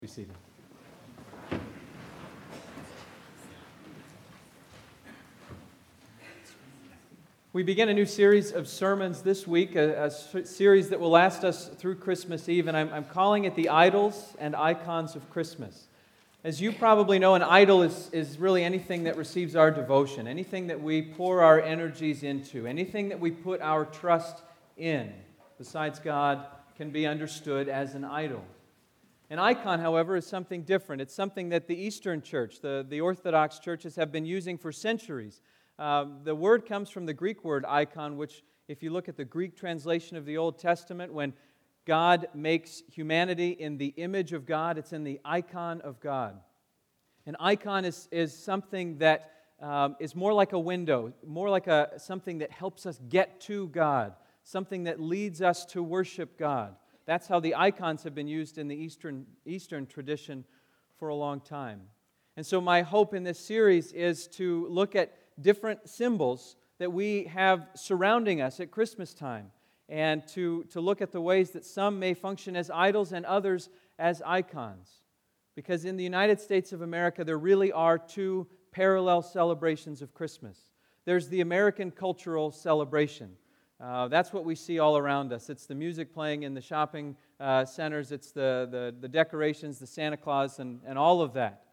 Be seated. We begin a new series of sermons this week, a series that will last us through Christmas Eve, and I'm calling it The Idols and Icons of Christmas. As you probably know, an idol is really anything that receives our devotion, anything that we pour our energies into, anything that we put our trust in, besides God, can be understood as an idol. An icon, however, is something different. It's something that the Eastern Church, the Orthodox churches, have been using for centuries. The word comes from the Greek word icon, which, if you look at the Greek translation of the Old Testament, when God makes humanity in the image of God, it's in the icon of God. An icon is something that is more like a window, more like something that helps us get to God, something that leads us to worship God. That's how the icons have been used in the Eastern tradition for a long time. And so my hope in this series is to look at different symbols that we have surrounding us at Christmas time, and to look at the ways that some may function as idols and others as icons. Because in the United States of America, there really are two parallel celebrations of Christmas. There's the American cultural celebration. That's what we see all around us. It's the music playing in the shopping centers. It's the decorations, the Santa Claus, and all of that.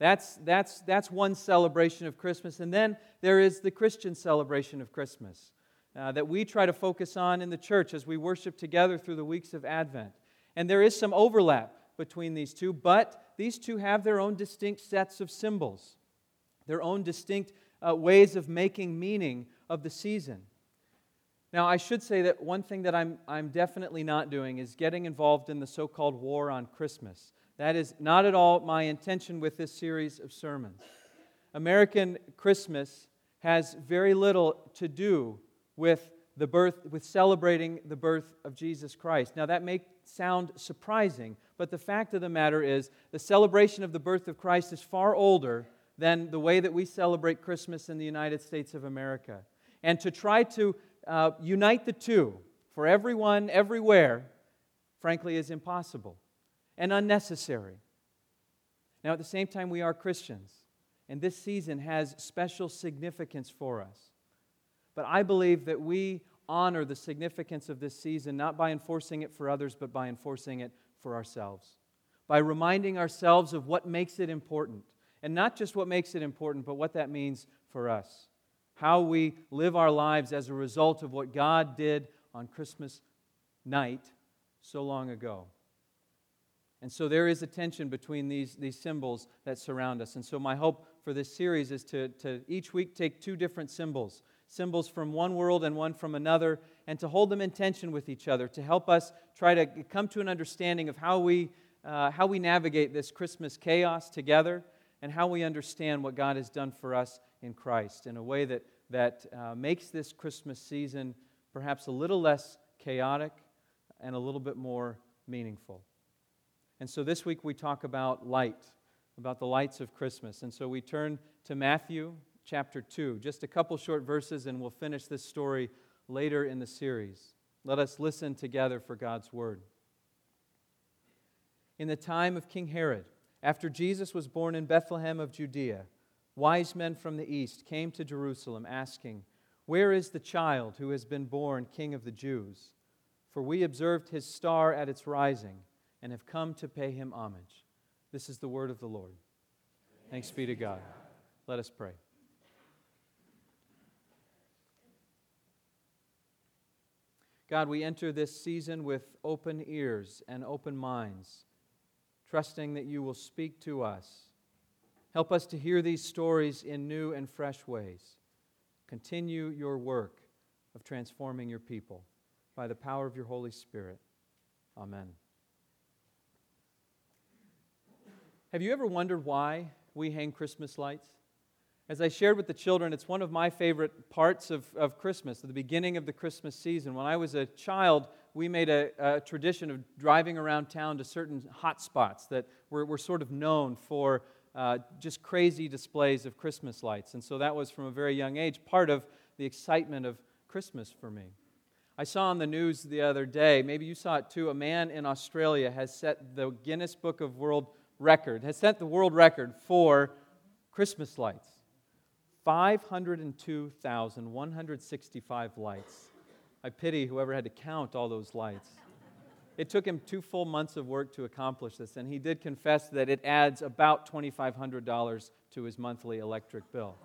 That's one celebration of Christmas. And then there is the Christian celebration of Christmas that we try to focus on in the church as we worship together through the weeks of Advent. And there is some overlap between these two, but these two have their own distinct sets of symbols, their own distinct ways of making meaning of the season. Now, I should say that one thing that I'm definitely not doing is getting involved in the so-called war on Christmas. That is not at all my intention with this series of sermons. American Christmas has very little to do with celebrating the birth of Jesus Christ. Now, that may sound surprising, but the fact of the matter is the celebration of the birth of Christ is far older than the way that we celebrate Christmas in the United States of America. And to try to unite the two for everyone, everywhere, frankly, is impossible and unnecessary. Now, at the same time, we are Christians, and this season has special significance for us. But I believe that we honor the significance of this season not by enforcing it for others, but by enforcing it for ourselves, by reminding ourselves of what makes it important, and not just what makes it important, but what that means for us. How we live our lives as a result of what God did on Christmas night so long ago. And so there is a tension between these symbols that surround us. And so my hope for this series is to each week take two different symbols from one world and one from another, and to hold them in tension with each other, to help us try to come to an understanding of how we navigate this Christmas chaos together, and how we understand what God has done for us in Christ in a way that makes this Christmas season perhaps a little less chaotic and a little bit more meaningful. And so this week we talk about light, about the lights of Christmas. And so we turn to Matthew chapter 2, just a couple short verses, and we'll finish this story later in the series. Let us listen together for God's word. In the time of King Herod, after Jesus was born in Bethlehem of Judea, wise men from the east came to Jerusalem asking, "Where is the child who has been born King of the Jews? For we observed his star at its rising and have come to pay him homage." This is the word of the Lord. Thanks be to God. Let us pray. God, we enter this season with open ears and open minds, trusting that you will speak to us. Help us to hear these stories in new and fresh ways. Continue your work of transforming your people by the power of your Holy Spirit. Amen. Have you ever wondered why we hang Christmas lights? As I shared with the children, it's one of my favorite parts of Christmas, at the beginning of the Christmas season. When I was a child, we made a tradition of driving around town to certain hot spots that were sort of known for just crazy displays of Christmas lights. And so that was, from a very young age, part of the excitement of Christmas for me. I saw on the news the other day, maybe you saw it too, a man in Australia has set the Guinness Book of World record, has set the world record for Christmas lights. 502,165 lights. I pity whoever had to count all those lights. It took him 2 full months of work to accomplish this, and he did confess that it adds about $2,500 to his monthly electric bill.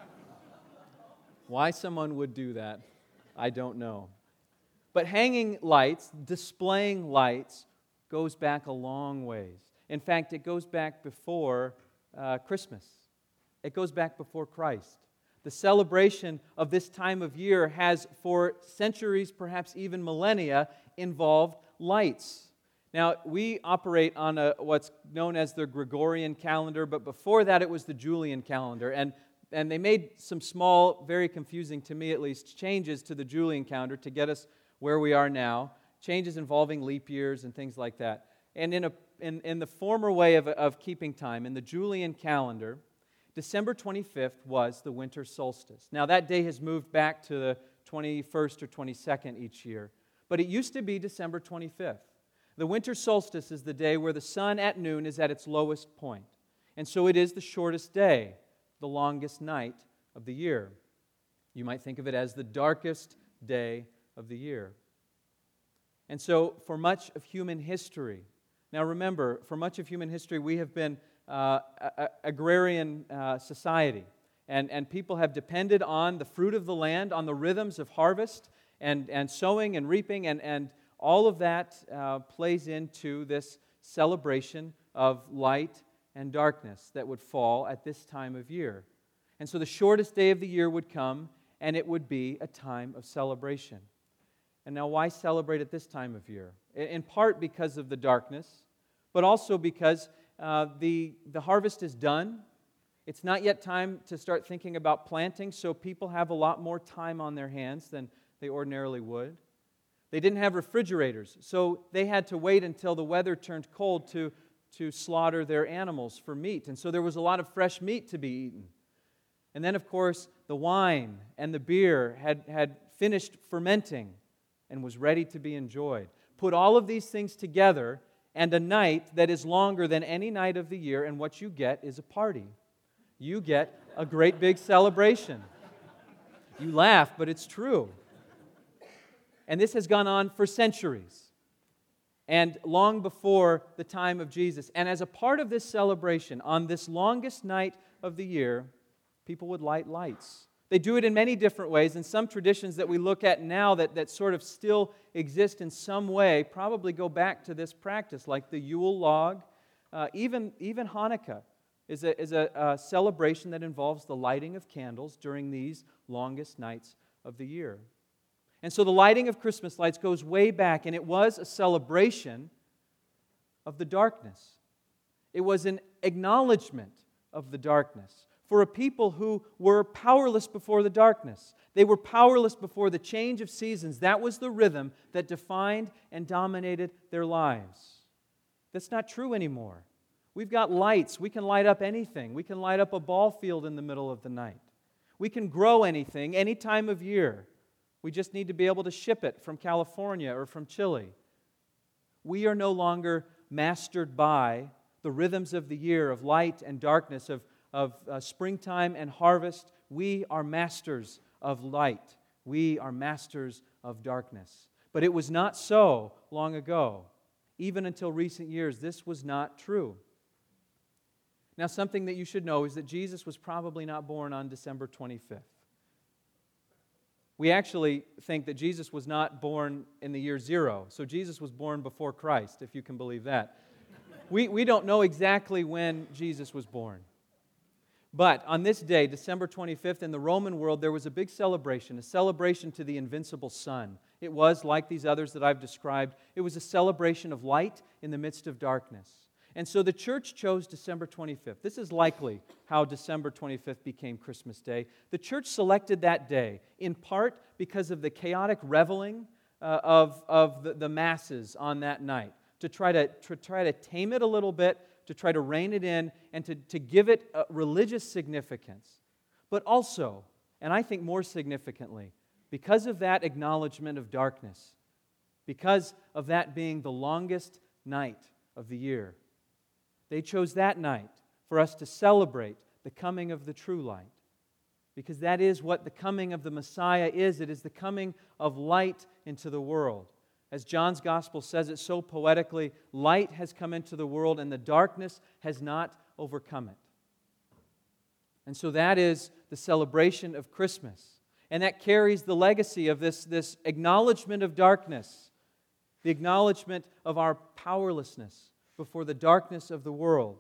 Why someone would do that, I don't know. But hanging lights, displaying lights, goes back a long ways. In fact, it goes back before Christmas. It goes back before Christ. The celebration of this time of year has, for centuries, perhaps even millennia, involved lights. Now, we operate on what's known as the Gregorian calendar, but before that it was the Julian calendar. And they made some small, very confusing to me at least, changes to the Julian calendar to get us where we are now, changes involving leap years and things like that. And in the former way of keeping time, in the Julian calendar, December 25th was the winter solstice. Now, that day has moved back to the 21st or 22nd each year, but it used to be December 25th. The winter solstice is the day where the sun at noon is at its lowest point, and so it is the shortest day, the longest night of the year. You might think of it as the darkest day of the year. And so, for much of human history, now remember, for much of human history, we have been agrarian society, and people have depended on the fruit of the land, on the rhythms of harvest, and sowing and reaping, and all of that plays into this celebration of light and darkness that would fall at this time of year. And so the shortest day of the year would come, and it would be a time of celebration. And now, why celebrate at this time of year? In part because of the darkness, but also because the harvest is done. It's not yet time to start thinking about planting, so people have a lot more time on their hands than they ordinarily would. They didn't have refrigerators, so they had to wait until the weather turned cold to slaughter their animals for meat. And so there was a lot of fresh meat to be eaten. And then, of course, the wine and the beer had finished fermenting and was ready to be enjoyed. Put all of these things together, and a night that is longer than any night of the year, and what you get is a party. You get a great big celebration. You laugh, but it's true. And this has gone on for centuries, and long before the time of Jesus. And as a part of this celebration, on this longest night of the year, people would light lights. They do it in many different ways, and some traditions that we look at now that sort of still exist in some way probably go back to this practice, like the Yule log. Even Hanukkah is a celebration that involves the lighting of candles during these longest nights of the year. And so the lighting of Christmas lights goes way back, and it was a celebration of the darkness. It was an acknowledgement of the darkness for a people who were powerless before the darkness. They were powerless before the change of seasons. That was the rhythm that defined and dominated their lives. That's not true anymore. We've got lights. We can light up anything. We can light up a ball field in the middle of the night. We can grow anything, any time of year. We just need to be able to ship it from California or from Chile. We are no longer mastered by the rhythms of the year, of light and darkness, of springtime and harvest. We are masters of light. We are masters of darkness. But it was not so long ago. Even until recent years, this was not true. Now, something that you should know is that Jesus was probably not born on December 25th. We actually think that Jesus was not born in the year 0. So Jesus was born before Christ, if you can believe that. We don't know exactly when Jesus was born. But on this day, December 25th, in the Roman world, there was a big celebration, a celebration to the invincible sun. It was, like these others that I've described, it was a celebration of light in the midst of darkness. And so the church chose December 25th. This is likely how December 25th became Christmas Day. The church selected that day, in part because of the chaotic reveling of the masses on that night, to try to tame it a little bit, to try to rein it in, and to give it a religious significance. But also, and I think more significantly, because of that acknowledgement of darkness, because of that being the longest night of the year, They chose that night for us to celebrate the coming of the true light. Because that is what the coming of the Messiah is. It is the coming of light into the world. As John's Gospel says it so poetically, light has come into the world and the darkness has not overcome it. And so that is the celebration of Christmas. And that carries the legacy of this acknowledgement of darkness, the acknowledgement of our powerlessness before the darkness of the world.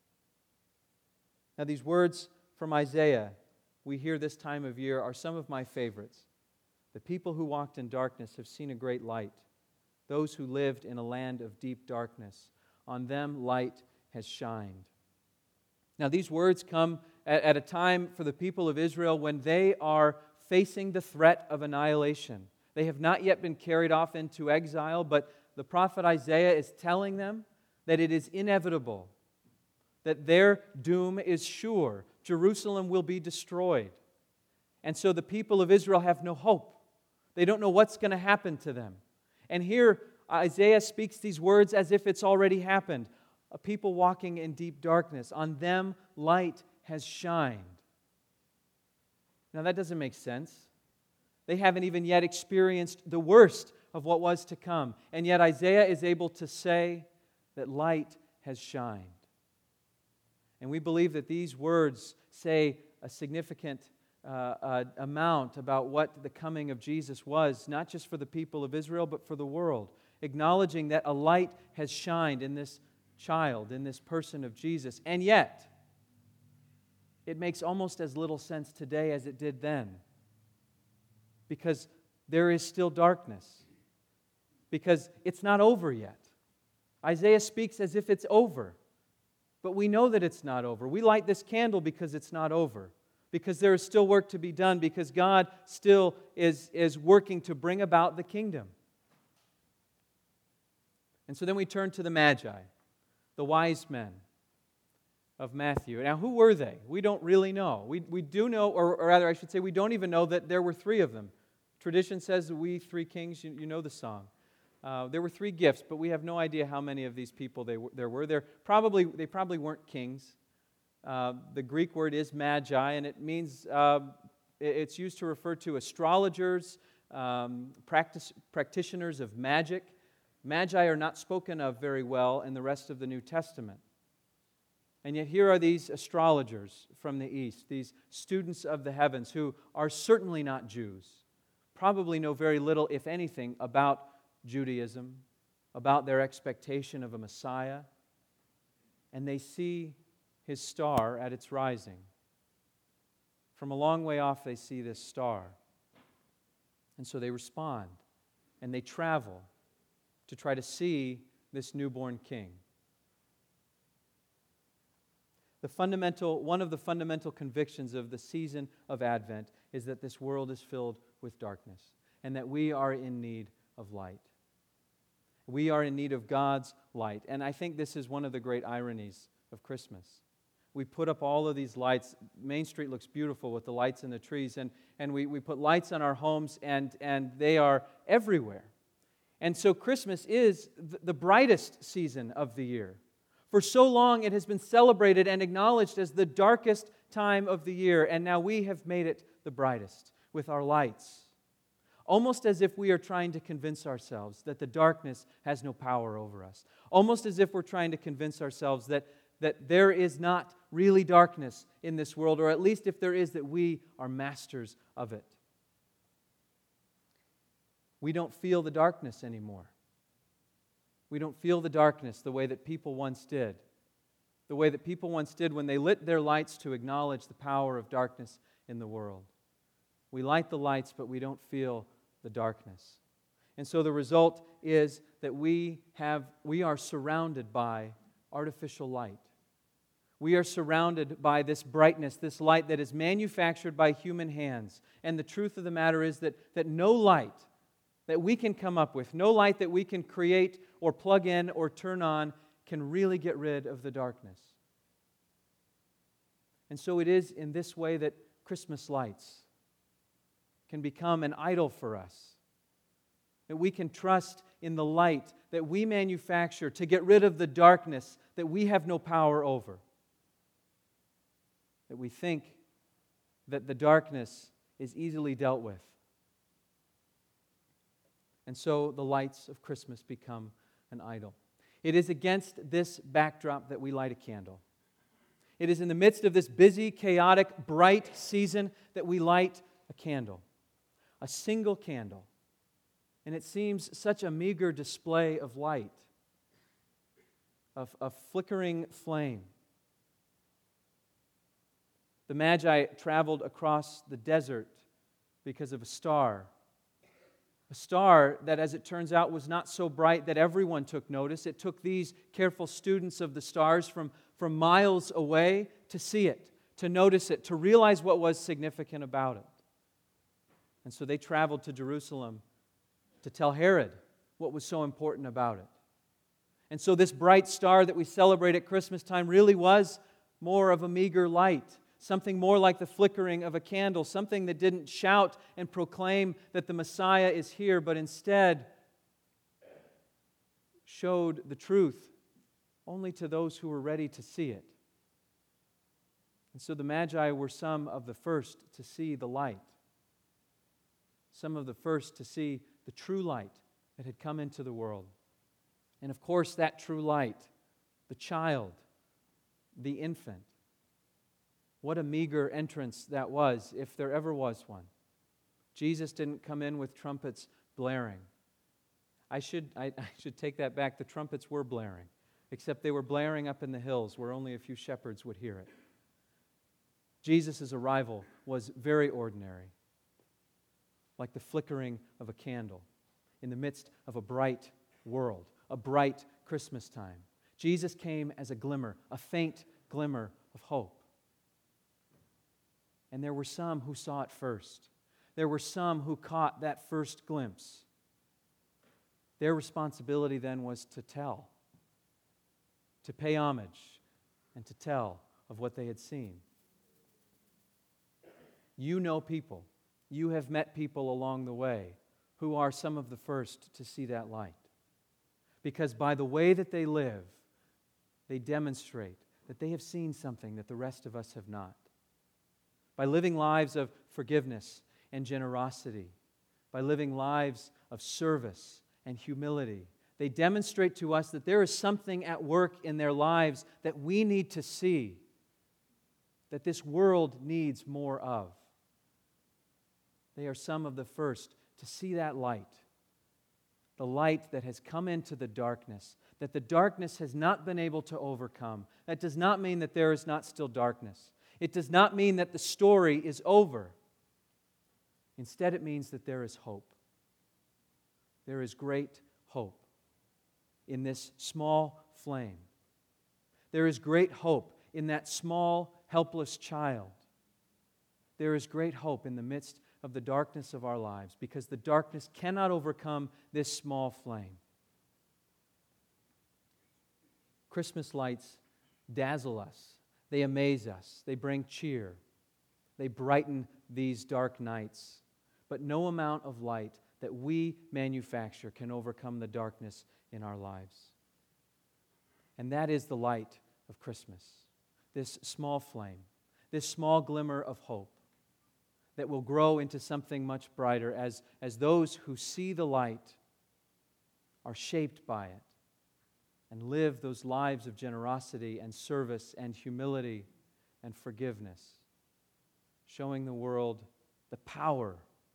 Now, these words from Isaiah we hear this time of year are some of my favorites. The people who walked in darkness have seen a great light. Those who lived in a land of deep darkness, on them light has shined. Now, these words come at a time for the people of Israel when they are facing the threat of annihilation. They have not yet been carried off into exile, but the prophet Isaiah is telling them that it is inevitable, that their doom is sure. Jerusalem will be destroyed. And so the people of Israel have no hope. They don't know what's going to happen to them. And here Isaiah speaks these words as if it's already happened. A people walking in deep darkness. On them light has shined. Now that doesn't make sense. They haven't even yet experienced the worst of what was to come. And yet Isaiah is able to say that light has shined. And we believe that these words say a significant amount about what the coming of Jesus was, not just for the people of Israel, but for the world. Acknowledging that a light has shined in this child, in this person of Jesus. And yet, it makes almost as little sense today as it did then. Because there is still darkness. Because it's not over yet. Isaiah speaks as if it's over. But we know that it's not over. We light this candle because it's not over. Because there is still work to be done. Because God still is working to bring about the kingdom. And so then we turn to the Magi, the wise men of Matthew. Now, who were they? We don't really know. We do know, or rather I should say, we don't even know that there were three of them. Tradition says, "We three kings," you know the song. There were three gifts, but we have no idea how many of these people there were. They probably weren't kings. The Greek word is magi, and it means it's used to refer to astrologers, practitioners of magic. Magi are not spoken of very well in the rest of the New Testament. And yet here are these astrologers from the East, these students of the heavens who are certainly not Jews, probably know very little, if anything, about Judaism, about their expectation of a Messiah, and they see His star at its rising. From a long way off, they see this star. And so they respond, and they travel to try to see this newborn king. One of the fundamental convictions of the season of Advent is that this world is filled with darkness, and that we are in need of light. We are in need of God's light. And I think this is one of the great ironies of Christmas. We put up all of these lights. Main Street looks beautiful with the lights in the trees. And we put lights on our homes, and they are everywhere. And so Christmas is the brightest season of the year. For so long it has been celebrated and acknowledged as the darkest time of the year. And now we have made it the brightest with our lights. Almost as if we are trying to convince ourselves that the darkness has no power over us. Almost as if we're trying to convince ourselves that there is not really darkness in this world, or at least if there is, that we are masters of it. We don't feel the darkness anymore. We don't feel the darkness the way that people once did. The way that people once did when they lit their lights to acknowledge the power of darkness in the world. We light the lights, but we don't feel the darkness. And so the result is that we are surrounded by artificial light. We are surrounded by this brightness, this light that is manufactured by human hands. And the truth of the matter is that no light that we can come up with, no light that we can create or plug in or turn on can really get rid of the darkness. And so it is in this way that Christmas lights can become an idol for us. That we can trust in the light that we manufacture to get rid of the darkness that we have no power over. That we think that the darkness is easily dealt with. And so the lights of Christmas become an idol. It is against this backdrop that we light a candle. It is in the midst of this busy, chaotic, bright season that we light a candle. A single candle. And it seems such a meager display of light, of a flickering flame. The Magi traveled across the desert because of a star. A star that, as it turns out, was not so bright that everyone took notice. It took these careful students of the stars from miles away to see it, to notice it, to realize what was significant about it. And so they traveled to Jerusalem to tell Herod what was so important about it. And so this bright star that we celebrate at Christmas time really was more of a meager light, something more like the flickering of a candle, something that didn't shout and proclaim that the Messiah is here, but instead showed the truth only to those who were ready to see it. And so the Magi were some of the first to see the light, some of the first to see the true light that had come into the world. And of course, that true light, the child, the infant, what a meager entrance that was, if there ever was one. Jesus didn't come in with trumpets blaring. I should take that back. The trumpets were blaring, except they were blaring up in the hills where only a few shepherds would hear it. Jesus' arrival was very ordinary, like the flickering of a candle in the midst of a bright world, a bright Christmas time. Jesus came as a glimmer, a faint glimmer of hope. And there were some who saw it first. There were some who caught that first glimpse. Their responsibility then was to tell, to pay homage, and to tell of what they had seen. You know people, you have met people along the way who are some of the first to see that light. Because by the way that they live, they demonstrate that they have seen something that the rest of us have not. By living lives of forgiveness and generosity, by living lives of service and humility, they demonstrate to us that there is something at work in their lives that we need to see, that this world needs more of. They are some of the first to see that light, the light that has come into the darkness, that the darkness has not been able to overcome. That does not mean that there is not still darkness. It does not mean that the story is over. Instead, it means that there is hope. There is great hope in this small flame. There is great hope in that small, helpless child. There is great hope in the midst of the darkness of our lives, because the darkness cannot overcome this small flame. Christmas lights dazzle us. They amaze us. They bring cheer. They brighten these dark nights. But no amount of light that we manufacture can overcome the darkness in our lives. And that is the light of Christmas. This small flame, this small glimmer of hope that will grow into something much brighter as those who see the light are shaped by it and live those lives of generosity and service and humility and forgiveness, showing the world the power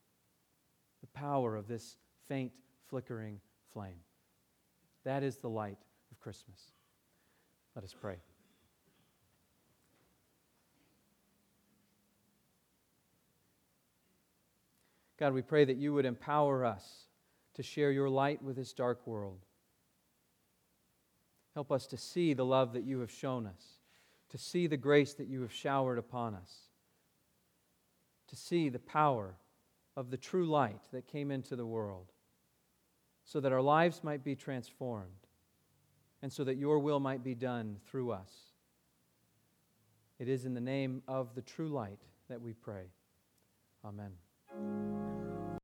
of this faint, flickering flame. That is the light of Christmas. Let us pray. God, we pray that you would empower us to share your light with this dark world. Help us to see the love that you have shown us, to see the grace that you have showered upon us, to see the power of the true light that came into the world, so that our lives might be transformed and so that your will might be done through us. It is in the name of the true light that we pray. Amen.